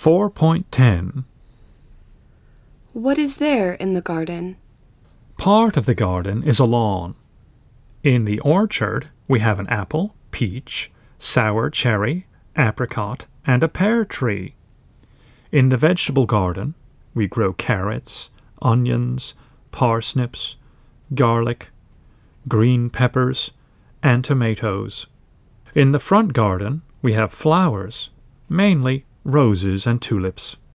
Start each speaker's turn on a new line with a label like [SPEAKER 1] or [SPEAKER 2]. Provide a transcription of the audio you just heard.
[SPEAKER 1] 4.10.
[SPEAKER 2] What is there in the garden?
[SPEAKER 1] Part of the garden is a lawn. In the orchard, we have an apple, peach, sour cherry, apricot, and a pear tree. In the vegetable garden, we grow carrots, onions, parsnips, garlic, green peppers, and tomatoes. In the front garden, we have flowers, mainly roses and tulips.